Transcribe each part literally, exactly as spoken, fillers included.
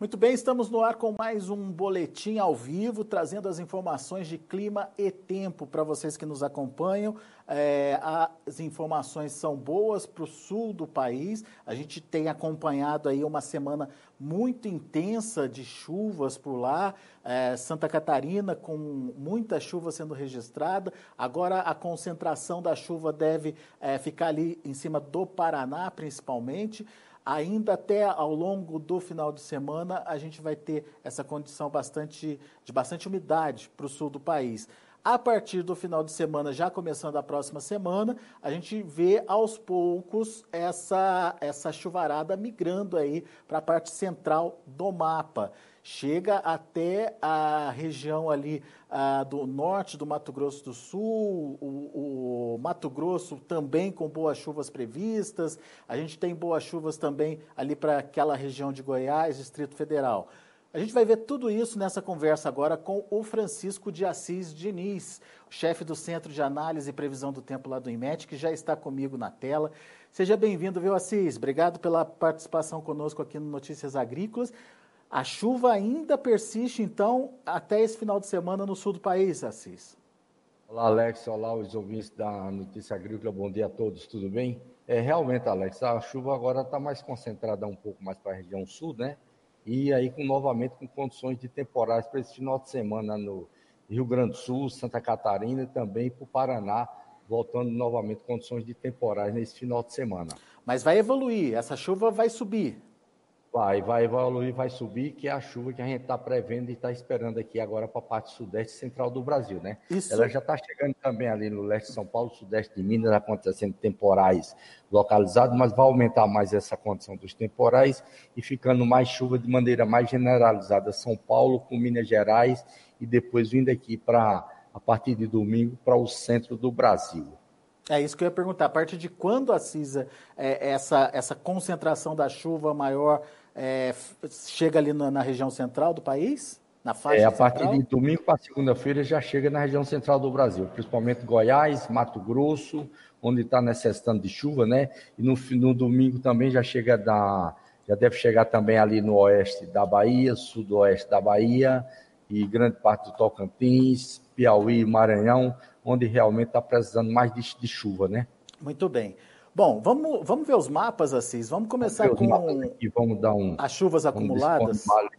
Muito bem, estamos no ar com mais um boletim ao vivo, trazendo as informações de clima e tempo para vocês que nos acompanham. É, as informações são boas para o sul do país. A gente tem acompanhado aí uma semana muito intensa de chuvas por lá. É, Santa Catarina com muita chuva sendo registrada. Agora a concentração da chuva deve é, ficar ali em cima do Paraná, principalmente. Ainda até ao longo do final de semana, a gente vai ter essa condição bastante, de bastante umidade para o sul do país. A partir do final de semana, já começando a próxima semana, a gente vê aos poucos essa, essa chuvarada migrando aí para a parte central do mapa. Chega até a região ali ah, do norte do Mato Grosso do Sul, o, o Mato Grosso também com boas chuvas previstas. A gente tem boas chuvas também ali para aquela região de Goiás, Distrito Federal. A gente vai ver tudo isso nessa conversa agora com o Francisco de Assis Diniz, chefe do Centro de Análise e Previsão do Tempo lá do INMET, que já está comigo na tela. Seja bem-vindo, viu, Assis? Obrigado pela participação conosco aqui no Notícias Agrícolas. A chuva ainda persiste, então, até esse final de semana no sul do país, Assis. Olá, Alex. Olá, os ouvintes da Notícia Agrícola. Bom dia a todos, tudo bem? É, realmente, Alex, a chuva agora está mais concentrada um pouco mais para a região sul, né? E aí, com, novamente, com condições de temporais para esse final de semana no Rio Grande do Sul, Santa Catarina e também para o Paraná, voltando novamente condições de temporais nesse final de semana. Mas vai evoluir, essa chuva vai subir. Vai, vai evoluir, vai subir, que é a chuva que a gente está prevendo e está esperando aqui agora para a parte sudeste e central do Brasil, né? Isso. Ela já está chegando também ali no leste de São Paulo, sudeste de Minas, acontecendo temporais localizados, mas vai aumentar mais essa condição dos temporais e ficando mais chuva de maneira mais generalizada. São Paulo com Minas Gerais e depois vindo aqui para, a partir de domingo, para o centro do Brasil. É isso que eu ia perguntar. A partir de quando, Assis, é, essa, essa concentração da chuva maior é, chega ali na, na região central do país? Na faixa é, a central? partir de domingo para segunda-feira já chega na região central do Brasil, principalmente Goiás, Mato Grosso, onde está necessitando de chuva, né? E no, no domingo também já chega da, já deve chegar também ali no oeste da Bahia, sudoeste da Bahia e grande parte do Tocantins, Piauí, Maranhão, onde realmente está precisando mais de, de chuva, né? Muito bem. Bom, vamos, vamos ver os mapas, Assis. Vamos começar vamos com aqui, vamos dar um, as chuvas acumuladas.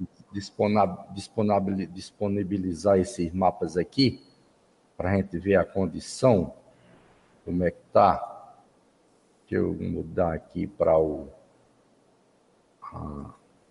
Disponibilizar esses mapas aqui, para a gente ver a condição, como é que está. Deixa eu mudar aqui para o... Ah,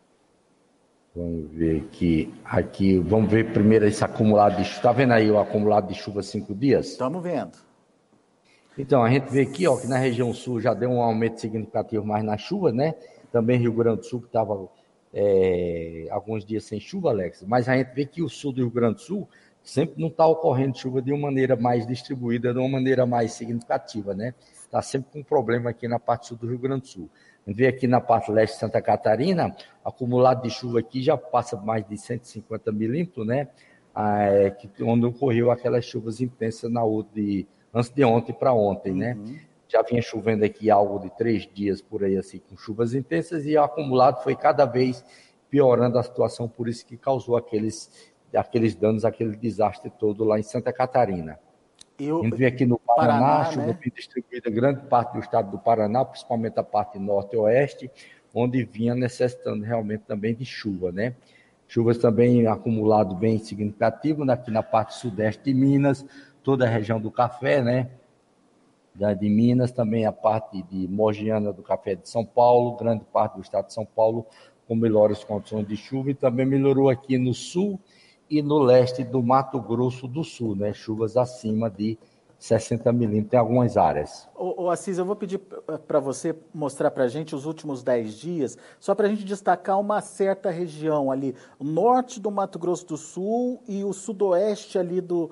vamos ver aqui, aqui, vamos ver primeiro esse acumulado de chuva. Está vendo aí o acumulado de chuva cinco dias? Estamos vendo. Então, a gente vê aqui, ó, que na região sul já deu um aumento significativo mais na chuva, né? Também Rio Grande do Sul, que estava é, alguns dias sem chuva, Alex. Mas a gente vê que o sul do Rio Grande do Sul sempre não está ocorrendo chuva de uma maneira mais distribuída, de uma maneira mais significativa, né? Está sempre com problema aqui na parte sul do Rio Grande do Sul. A gente vê aqui na parte leste de Santa Catarina, acumulado de chuva aqui já passa mais de cento e cinquenta milímetros, né? Ah, é, que, onde ocorreu aquelas chuvas intensas na outra de... antes de ontem para ontem, né? Uhum. Já vinha chovendo aqui algo de três dias por aí, assim, com chuvas intensas, e o acumulado foi cada vez piorando a situação, por isso que causou aqueles, aqueles danos, aquele desastre todo lá em Santa Catarina. Eu, a gente vê aqui no Paraná, Paraná chuva né? bem distribuída, grande parte do estado do Paraná, principalmente a parte norte e oeste, onde vinha necessitando realmente também de chuva, né? Chuvas também acumulado bem significativo, aqui na parte sudeste de Minas, toda a região do café, né? De Minas, também a parte de Mogiana do café de São Paulo, grande parte do estado de São Paulo, com melhores condições de chuva, e também melhorou aqui no sul e no leste do Mato Grosso do Sul, né? Chuvas acima de sessenta milímetros em algumas áreas. Ô, ô Assis, eu vou pedir para você mostrar para a gente os últimos dez dias, só para a gente destacar uma certa região ali, o norte do Mato Grosso do Sul e o sudoeste ali do,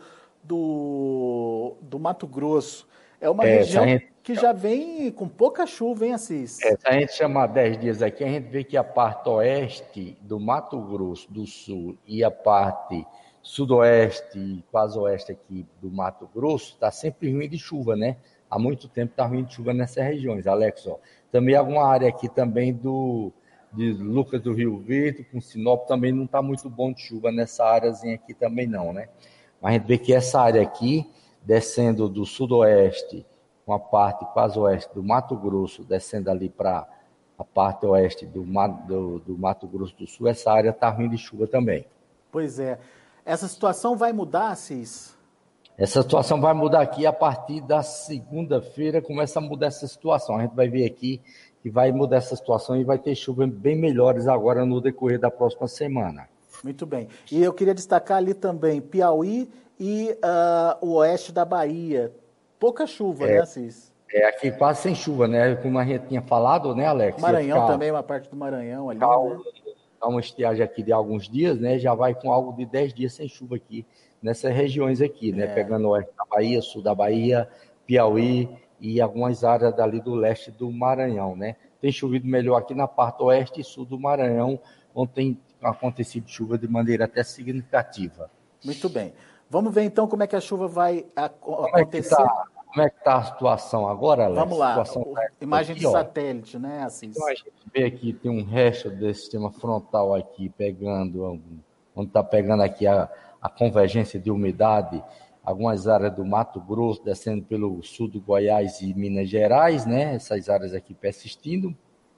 do, do Mato Grosso. É uma é, região gente... que já vem com pouca chuva, hein, Assis? É, se a gente chamar dez dias aqui, a gente vê que a parte oeste do Mato Grosso do Sul e a parte sudoeste e quase oeste aqui do Mato Grosso está sempre ruim de chuva, né? Há muito tempo está ruim de chuva nessas regiões, Alex. Ó. Também alguma área aqui também do, de Lucas do Rio Verde, com Sinop, também não está muito bom de chuva nessa áreazinha aqui também não, né? Mas a gente vê que essa área aqui, descendo do sudoeste, com a parte quase oeste do Mato Grosso, descendo ali para a parte oeste do, do, do Mato Grosso do Sul, essa área está ruim de chuva também. Pois é. Essa situação vai mudar, Cis? Essa situação vai mudar aqui a partir da segunda-feira, começa a mudar essa situação. A gente vai ver aqui que vai mudar essa situação e vai ter chuvas bem melhores agora no decorrer da próxima semana. Muito bem. E eu queria destacar ali também Piauí e uh, o oeste da Bahia. Pouca chuva, é, né, Cis? É, aqui quase sem chuva, né? Como a gente tinha falado, né, Alex? Maranhão ficar, também, uma parte do Maranhão ali, ficar, né? Uma estiagem aqui de alguns dias, né? Já vai com algo de dez dias sem chuva aqui, nessas regiões aqui, né? É. Pegando o oeste da Bahia, sul da Bahia, Piauí e algumas áreas dali do leste do Maranhão, né? Tem chovido melhor aqui na parte oeste e sul do Maranhão, onde tem acontecido chuva de maneira até significativa. Muito bem. Vamos ver então como é que a chuva vai como acontecer. É tá, como é que está a situação agora, Alex? Vamos lá, situação o, tá imagem aqui, de ó. satélite, né, Assis? Então a gente vê aqui, tem um resto desse sistema frontal aqui pegando, onde está pegando aqui a, a convergência de umidade, algumas áreas do Mato Grosso, descendo pelo sul do Goiás e Minas Gerais, né? Essas áreas aqui persistindo.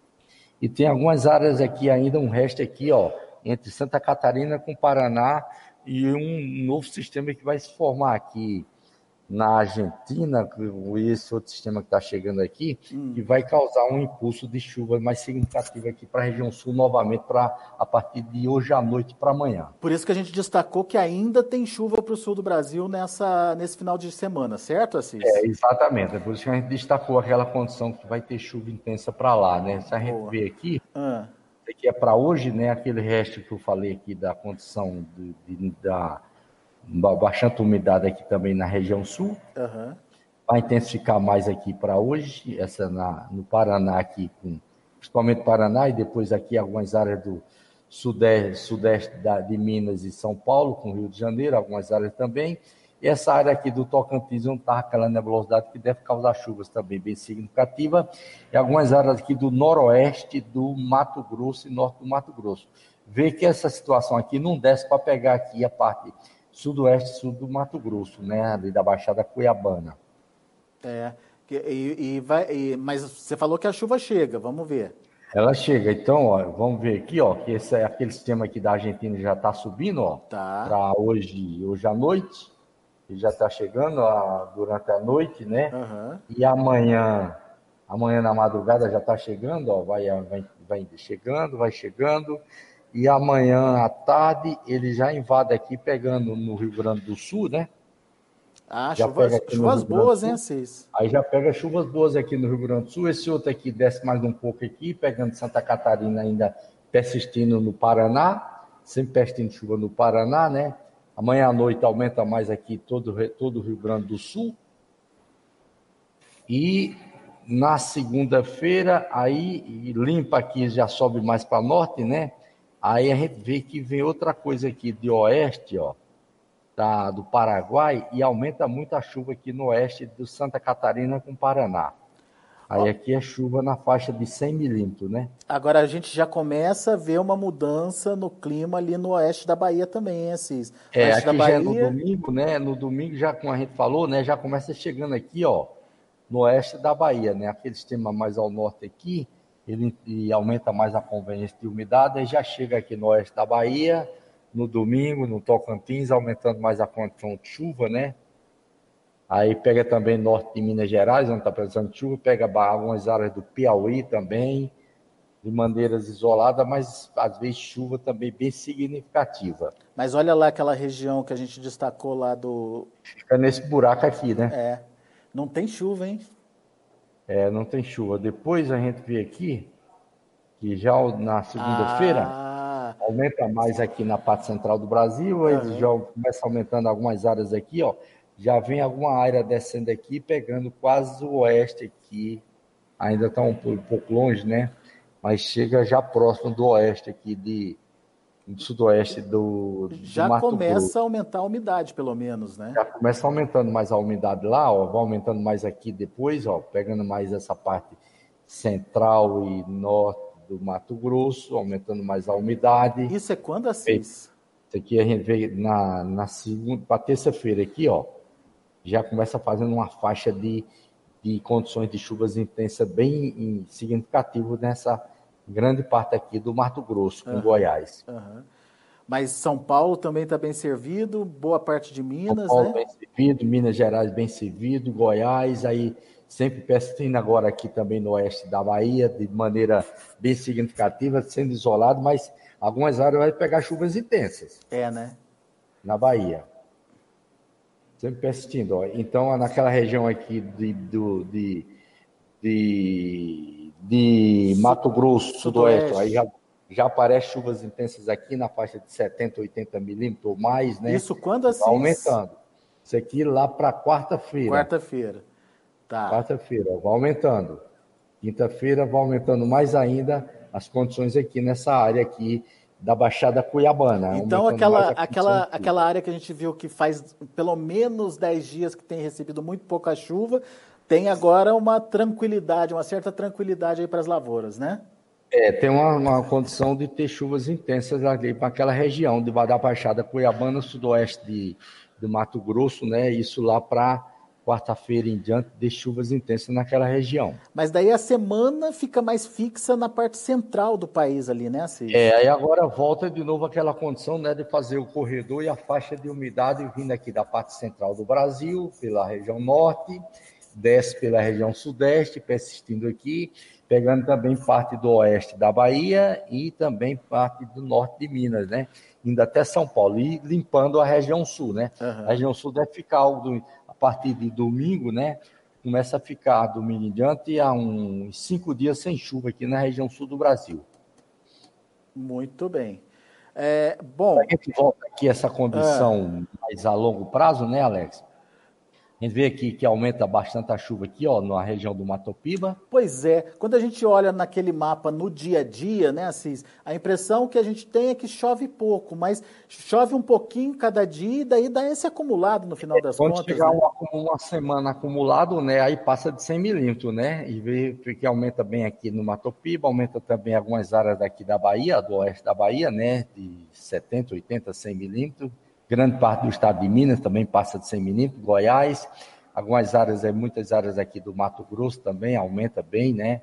E tem algumas áreas aqui ainda, um resto aqui, ó, entre Santa Catarina com Paraná e um novo sistema que vai se formar aqui na Argentina, esse outro sistema que está chegando aqui, hum. que vai causar um impulso de chuva mais significativo aqui para a região sul novamente, para a partir de hoje à noite para amanhã. Por isso que a gente destacou que ainda tem chuva para o sul do Brasil nessa, nesse final de semana, certo, Assis? É, exatamente. É por isso que a gente destacou aquela condição que vai ter chuva intensa para lá, né? Se a gente Boa. vê aqui, ah. aqui é para hoje, né? Aquele resto que eu falei aqui da condição de, de, da bastante umidade aqui também na região sul. Uhum. Vai intensificar mais aqui para hoje, essa na, no Paraná aqui, com, principalmente Paraná, e depois aqui algumas áreas do sudeste, sudeste da, de Minas e São Paulo, com Rio de Janeiro, algumas áreas também. E essa área aqui do Tocantins, onde está aquela nebulosidade que deve causar chuvas também bem significativa, e algumas áreas aqui do noroeste do Mato Grosso e norte do Mato Grosso. Vê que essa situação aqui não desce para pegar aqui a parte sudoeste, sul do Mato Grosso, né, ali da Baixada Cuiabana. É, e, e vai, e, mas você falou que a chuva chega, vamos ver. Ela chega, então, ó, vamos ver aqui, ó, que esse é aquele sistema aqui da Argentina já está subindo, ó, tá. para hoje, hoje à noite, e já está chegando ó, durante a noite, né? Uhum. E amanhã, amanhã na madrugada já está chegando, ó, vai, vai, vai chegando, vai chegando. E amanhã à tarde ele já invade aqui, pegando no Rio Grande do Sul, né? Ah, já chuvas, chuvas boas, hein, Assis? Aí já pega chuvas boas aqui no Rio Grande do Sul. Esse outro aqui desce mais um pouco aqui, pegando Santa Catarina, ainda persistindo no Paraná, sempre persistindo chuva no Paraná, né? Amanhã à noite aumenta mais aqui todo, todo o Rio Grande do Sul. E na segunda-feira, aí limpa aqui, já sobe mais para norte, né? Aí a gente vê que vem outra coisa aqui de oeste, ó, da, do Paraguai, e aumenta muito a chuva aqui no oeste do Santa Catarina com Paraná. Aí aqui é chuva na faixa de cem milímetros, né? Agora a gente já começa a ver uma mudança no clima ali no oeste da Bahia também, hein, Assis? É, oeste aqui da Bahia... já é no domingo, né? No domingo, já como a gente falou, né? Já começa chegando aqui, ó, no oeste da Bahia, né? Aquele sistema mais ao norte aqui, ele e aumenta mais a convergência de umidade, e já chega aqui no oeste da Bahia, no domingo, no Tocantins, aumentando mais a condição de chuva, né? Aí pega também norte de Minas Gerais, onde está precisando de chuva, pega algumas áreas do Piauí também, de maneiras isoladas, mas às vezes chuva também bem significativa. Mas olha lá aquela região que a gente destacou lá do... Fica nesse buraco aqui, né? É, não tem chuva, hein? É, não tem chuva. Depois a gente vê aqui, que já na segunda-feira, ah. aumenta mais aqui na parte central do Brasil, aí uhum. já começa aumentando algumas áreas aqui, ó. Já vem alguma área descendo aqui, pegando quase o oeste aqui, ainda está um, um pouco longe, né? Mas chega já próximo do oeste aqui, de, do sudoeste do, do já Mato começa Grosso. a aumentar a umidade, pelo menos, né? Já começa aumentando mais a umidade lá, ó, vai aumentando mais aqui depois, ó, pegando mais essa parte central e norte do Mato Grosso, aumentando mais a umidade. Isso é quando, Assis? Isso aqui a gente vê na, na segunda, para terça-feira aqui, ó, já começa fazendo uma faixa de, de condições de chuvas intensas bem significativas nessa grande parte aqui do Mato Grosso, com uhum, Goiás. Uhum. Mas São Paulo também está bem servido, boa parte de Minas, São Paulo né? bem servido, Minas Gerais bem servido, Goiás, aí sempre persistindo agora aqui também no oeste da Bahia, de maneira bem significativa, sendo isolado, mas algumas áreas vai pegar chuvas intensas. É, né? Na Bahia. Sempre persistindo. Ó. Então, naquela região aqui de, do, de, de, de Mato Grosso, sudoeste, sudoeste aí já, já aparece chuvas intensas aqui na faixa de setenta, oitenta milímetros ou mais, né? Isso quando assim? Vai aumentando. Isso aqui lá para quarta-feira. Quarta-feira. Tá. Quarta-feira, vai aumentando. Quinta-feira vai aumentando mais ainda as condições aqui nessa área aqui da Baixada Cuiabana. Então aquela, aquela, aquela área que a gente viu que faz pelo menos dez dias que tem recebido muito pouca chuva, tem agora uma tranquilidade, uma certa tranquilidade aí para as lavouras, né? É, tem uma, uma condição de ter chuvas intensas ali para aquela região de da Baixada Cuiabana, sudoeste de, de Mato Grosso, né? Isso lá para quarta-feira em diante, de chuvas intensas naquela região. Mas daí a semana fica mais fixa na parte central do país ali, né, Assis? É, aí agora volta de novo aquela condição, né, de fazer o corredor e a faixa de umidade vindo aqui da parte central do Brasil, pela região norte, desce pela região sudeste, persistindo aqui, pegando também parte do oeste da Bahia e também parte do norte de Minas, né, indo até São Paulo e limpando a região sul, né. Uhum. A região sul deve ficar algo a partir de domingo, né, começa a ficar domingo em diante há uns cinco dias sem chuva aqui na região sul do Brasil. Muito bem. É, bom... A gente volta aqui essa condição ah. mais a longo prazo, né, Alex? A gente vê aqui que aumenta bastante a chuva aqui, ó, na região do Mato Piba. Pois é, quando a gente olha naquele mapa no dia a dia, né, Assis, a impressão que a gente tem é que chove pouco, mas chove um pouquinho cada dia e daí dá esse acumulado no final das quando contas. Quando chegar né? uma, uma semana acumulado, né, aí passa de cem milímetros, né, e vê que aumenta bem aqui no Mato Piba, aumenta também algumas áreas daqui da Bahia, do oeste da Bahia, né, de setenta, oitenta, cem milímetros. Grande parte do estado de Minas também passa de cem milímetros, Goiás, algumas áreas, muitas áreas aqui do Mato Grosso também aumenta bem, né?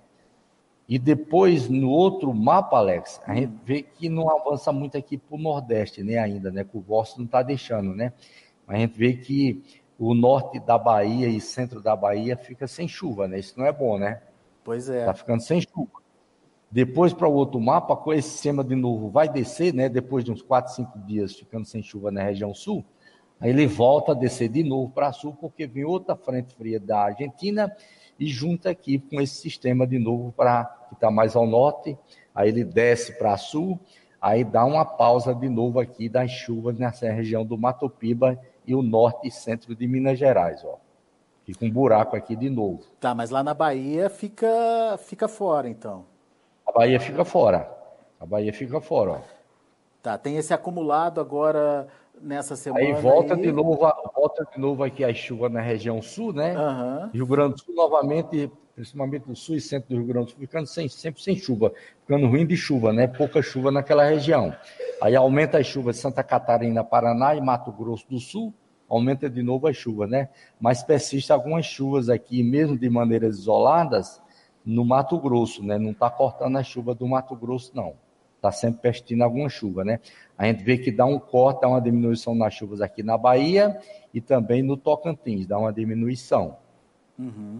E depois, no outro mapa, Alex, a hum. gente vê que não avança muito aqui para o Nordeste, né, ainda, né? Que o Vosso não está deixando, né? A gente vê que o norte da Bahia e centro da Bahia fica sem chuva, né? Isso não é bom, né? Pois é. Está ficando sem chuva. Depois, para o outro mapa, com esse sistema de novo vai descer, né? Depois de uns quatro, cinco dias ficando sem chuva na região sul, aí ele volta a descer de novo para sul, porque vem outra frente fria da Argentina e junta aqui com esse sistema de novo para que está mais ao norte, aí ele desce para sul, aí dá uma pausa de novo aqui das chuvas nessa região do Mato Piba e o norte e centro de Minas Gerais, ó. Fica um buraco aqui de novo. Tá, mas lá na Bahia fica, fica fora, então. A Bahia fica fora. A Bahia fica fora, ó. Tá, tem esse acumulado agora nessa semana. Aí volta aí... de novo, volta de novo aqui a chuva na região sul, né? Uhum. Rio Grande do Sul novamente, principalmente no sul e centro do Rio Grande do Sul, ficando sem, sempre sem chuva, ficando ruim de chuva, né? Pouca chuva naquela região. Aí aumenta as chuvas de Santa Catarina, Paraná e Mato Grosso do Sul, aumenta de novo a chuva, né? Mas persiste algumas chuvas aqui, mesmo de maneiras isoladas, no Mato Grosso, né? Não está cortando a chuva do Mato Grosso, não. Está sempre persistindo alguma chuva, né? A gente vê que dá um corte, dá uma diminuição nas chuvas aqui na Bahia e também no Tocantins, dá uma diminuição. Uhum.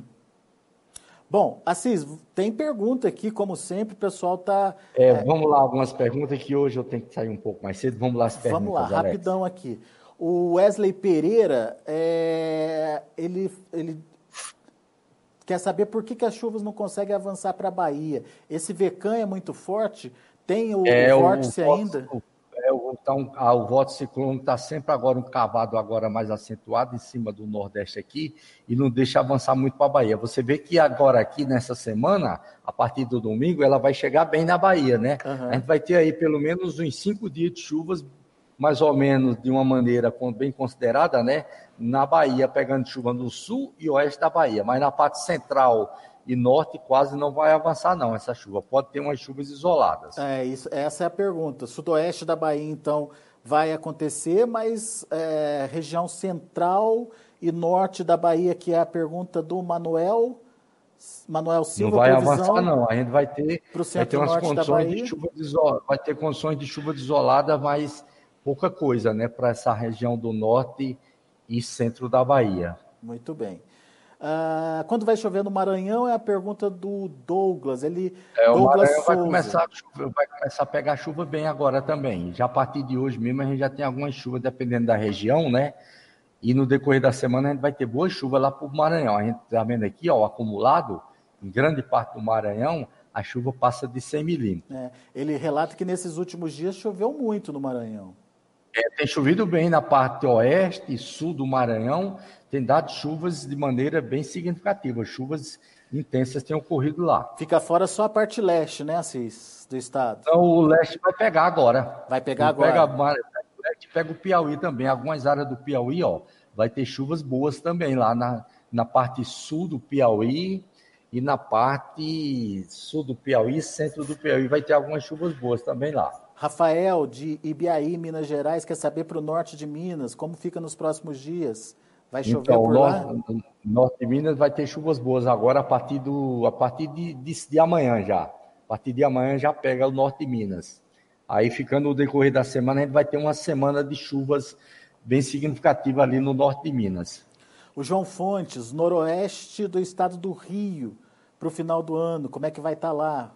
Bom, Assis, tem pergunta aqui, como sempre, o pessoal está... É, é... Vamos lá, algumas perguntas que hoje eu tenho que sair um pouco mais cedo. Vamos lá as perguntas, Vamos lá, Alex. rapidão aqui. O Wesley Pereira, é... ele... ele... quer saber por que, que as chuvas não conseguem avançar para a Bahia. Esse Vecan é muito forte? Tem o, é, o vórtice o, ainda? O, é, o, então, ah, o vórtice ciclônico está sempre agora um cavado agora mais acentuado em cima do Nordeste aqui e não deixa avançar muito para a Bahia. Você vê que agora aqui nessa semana, a partir do domingo, ela vai chegar bem na Bahia, né? Uhum. A gente vai ter aí pelo menos uns cinco dias de chuvas mais ou menos de uma maneira bem considerada, né? Na Bahia, pegando chuva no sul e oeste da Bahia, mas na parte central e norte quase não vai avançar não essa chuva, pode ter umas chuvas isoladas. É, isso, essa é a pergunta. Sudoeste da Bahia, então, vai acontecer, mas é, região central e norte da Bahia, que é a pergunta do Manuel, Manuel Silva, não vai previsão avançar não, a gente vai ter, pro vai ter umas centro-norte da condições de Bahia. chuva isolada, vai ter condições de chuva isolada, mas pouca coisa, né, para essa região do norte e centro da Bahia. Muito bem. Ah, quando vai chover no Maranhão é a pergunta do Douglas. Ele, É, o Douglas Maranhão vai Souza. começar, a chover, vai começar a pegar chuva bem agora também. Já a partir de hoje mesmo a gente já tem algumas chuvas, dependendo da região, né? E no decorrer da semana a gente vai ter boa chuva lá para o Maranhão. A gente está vendo aqui, ó, o acumulado, em grande parte do Maranhão, a chuva passa de cem milímetros. É, ele relata que nesses últimos dias choveu muito no Maranhão. É, tem chovido bem na parte oeste e sul do Maranhão, tem dado chuvas de maneira bem significativa, chuvas intensas têm ocorrido lá. Fica fora só a parte leste, né, Assis, do estado? Então o leste vai pegar agora. Vai pegar Ele pega, agora. o leste pega o Piauí também, algumas áreas do Piauí, ó, vai ter chuvas boas também lá na, na parte sul do Piauí e na parte sul do Piauí, centro do Piauí, vai ter algumas chuvas boas também lá. Rafael, de Ibiaí, Minas Gerais, quer saber para o norte de Minas, como fica nos próximos dias? Vai chover Então, por norte, lá? norte de Minas vai ter chuvas boas agora a partir, do, a partir de, de, de amanhã já. A partir de amanhã já pega o norte de Minas. Aí, ficando no decorrer da semana, a gente vai ter uma semana de chuvas bem significativa ali no norte de Minas. O João Fontes, noroeste do estado do Rio, para o final do ano, como é que vai estar lá?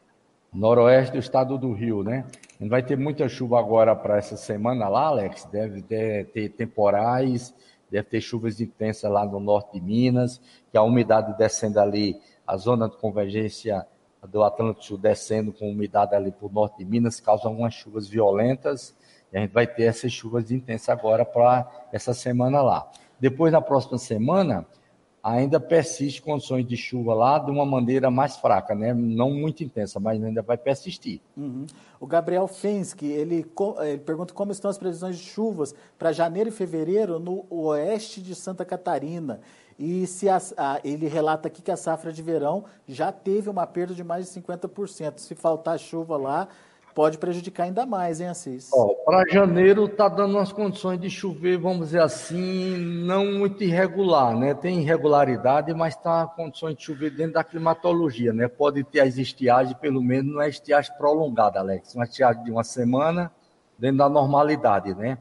Noroeste do estado do Rio, né? A gente vai ter muita chuva agora para essa semana lá, Alex. Deve ter, ter temporais, deve ter chuvas intensas lá no norte de Minas, que a umidade descendo ali, a zona de convergência do Atlântico Sul descendo com umidade ali para o norte de Minas, causa algumas chuvas violentas. E a gente vai ter essas chuvas intensas agora para essa semana lá. Depois, na próxima semana, ainda persiste condições de chuva lá de uma maneira mais fraca, né? Não muito intensa, mas ainda vai persistir. Uhum. O Gabriel Fensky, ele, ele pergunta como estão as previsões de chuvas para janeiro e fevereiro no oeste de Santa Catarina. E se a, a, ele relata aqui que a safra de verão já teve uma perda de mais de cinquenta por cento. Se faltar chuva lá, pode prejudicar ainda mais, hein, Assis? Para janeiro está dando umas condições de chover, vamos dizer assim, não muito irregular, né? Tem irregularidade, mas está condições de chover dentro da climatologia, né? Pode ter as estiagens, pelo menos não é estiagem prolongada, Alex, uma estiagem de uma semana dentro da normalidade, né?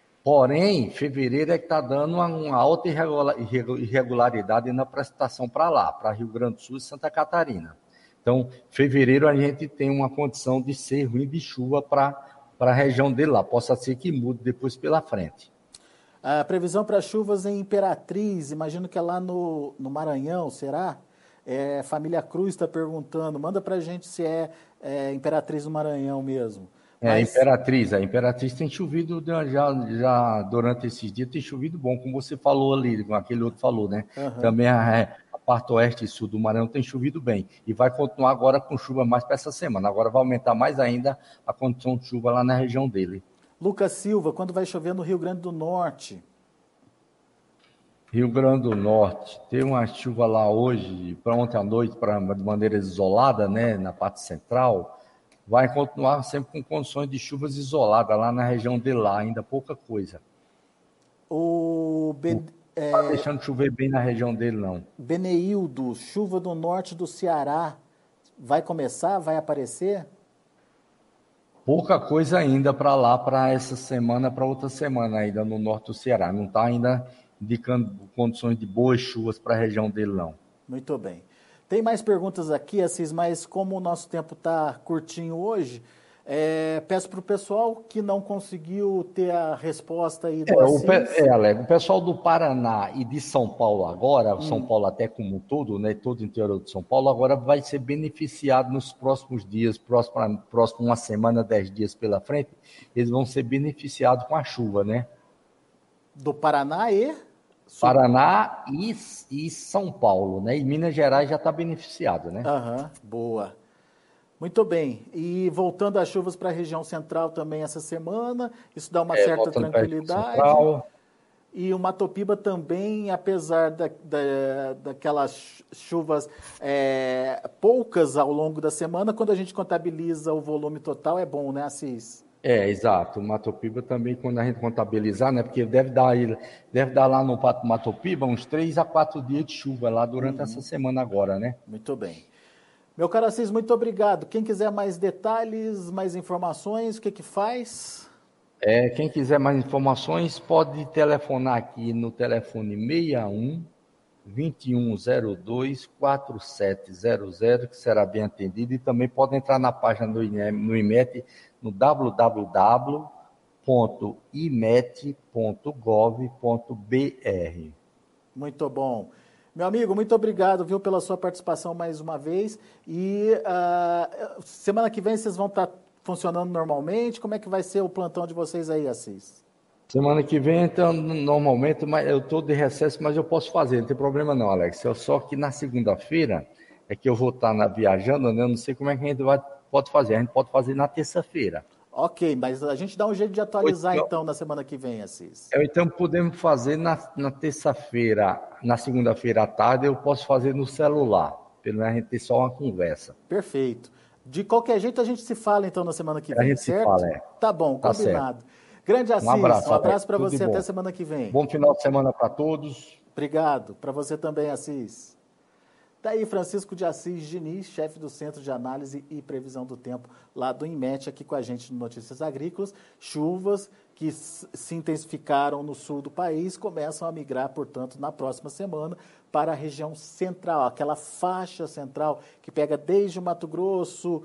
Porém, fevereiro é que está dando uma, uma alta irregularidade na precipitação para lá, para Rio Grande do Sul e Santa Catarina. Então, fevereiro a gente tem uma condição de ser ruim de chuva para a região dele lá. Possa ser que mude depois pela frente. A previsão para chuvas em Imperatriz, imagino que é lá no, no Maranhão, será? É, Família Cruz está perguntando, manda para a gente se é, é Imperatriz no Maranhão mesmo. É, Mas... Imperatriz, a Imperatriz tem chovido já, já durante esses dias, tem chovido bom, como você falou ali, como aquele outro falou, né? Uhum. Também a, a parte oeste e sul do Maranhão tem chovido bem, e vai continuar agora com chuva mais para essa semana, agora vai aumentar mais ainda a condição de chuva lá na região dele. Lucas Silva, quando vai chover no Rio Grande do Norte? Rio Grande do Norte, tem uma chuva lá hoje, para ontem à noite, pra, de maneira isolada, né, na parte central, vai continuar sempre com condições de chuvas isoladas lá na região de lá, ainda pouca coisa. O Ben... Não está é... deixando chover bem na região dele, não. Beneildo, chuva do norte do Ceará, vai começar, vai aparecer? Pouca coisa ainda para lá, para essa semana, para outra semana ainda no norte do Ceará. Não está ainda indicando condições de boas chuvas para a região dele, não. Muito bem. Tem mais perguntas aqui, Assis, mas como o nosso tempo está curtinho hoje, é, peço para o pessoal que não conseguiu ter a resposta aí do é, Assis. O, é, Alex, o pessoal do Paraná e de São Paulo agora, hum. São Paulo até como um todo, né, todo o interior de São Paulo, agora vai ser beneficiado nos próximos dias, próximo, próximo uma semana, dez dias pela frente, eles vão ser beneficiados com a chuva, né? Do Paraná e... Paraná e, e São Paulo, né? E Minas Gerais já está beneficiado, né? Aham, boa. Muito bem. E voltando às chuvas para a região central também essa semana, isso dá uma É, certa voltando para a região tranquilidade. central. E o Matopiba também, apesar da, da, daquelas chuvas é, poucas ao longo da semana, quando a gente contabiliza o volume total, é bom, né, Assis? É, exato. O Matopiba também, quando a gente contabilizar, né? Porque deve dar, aí- deve dar lá no Pato Matopiba uns três a quatro dias de chuva lá durante essa semana agora, né? Muito bem. Meu caro Assis, muito obrigado. Quem quiser mais detalhes, mais informações, o que que faz? É, quem quiser mais informações pode telefonar aqui no telefone seis um, dois um zero dois, quatro sete zero zero, que será bem atendido, e também pode entrar na página do INEM, no IMET, no w w w ponto imet ponto gov ponto b r. Muito bom. Meu amigo, muito obrigado, viu, pela sua participação mais uma vez. E uh, semana que vem vocês vão estar funcionando normalmente? Como é que vai ser o plantão de vocês aí, Assis? Semana que vem, então, normalmente, mas eu estou de recesso, mas eu posso fazer, não tem problema não, Alex. Eu só que na segunda-feira é que eu vou estar na, viajando, né? Eu não sei como é que a gente vai, pode fazer. A gente pode fazer na terça-feira. Ok, mas a gente dá um jeito de atualizar então na semana que vem, Assis. Eu, então podemos fazer na, na terça-feira, na segunda-feira à tarde, eu posso fazer no celular, pelo menos a gente ter só uma conversa. Perfeito. De qualquer jeito a gente se fala então na semana que A vem, gente se certo? fala, é. Tá bom, Tá certo. combinado. Grande Assis, Um abraço, um abraço Alex. para Tudo de você bom. até semana que vem. Bom final de semana para todos. Obrigado. Para você também, Assis. Está aí Francisco de Assis Diniz, chefe do Centro de Análise e Previsão do Tempo lá do INMET, aqui com a gente no Notícias Agrícolas. Chuvas que se intensificaram no sul do país começam a migrar, portanto, na próxima semana para a região central, aquela faixa central que pega desde o Mato Grosso,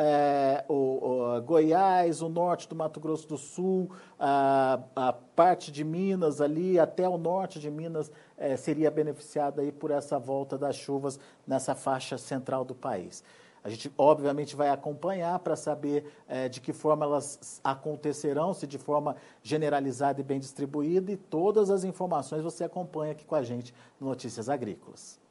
é, o, o Goiás, o norte do Mato Grosso do Sul, a, a parte de Minas ali, até o norte de Minas, é, seria beneficiada aí por essa volta das chuvas nessa faixa central do país. A gente, obviamente, vai acompanhar para saber é, de que forma elas acontecerão, se de forma generalizada e bem distribuída, e todas as informações você acompanha aqui com a gente no Notícias Agrícolas.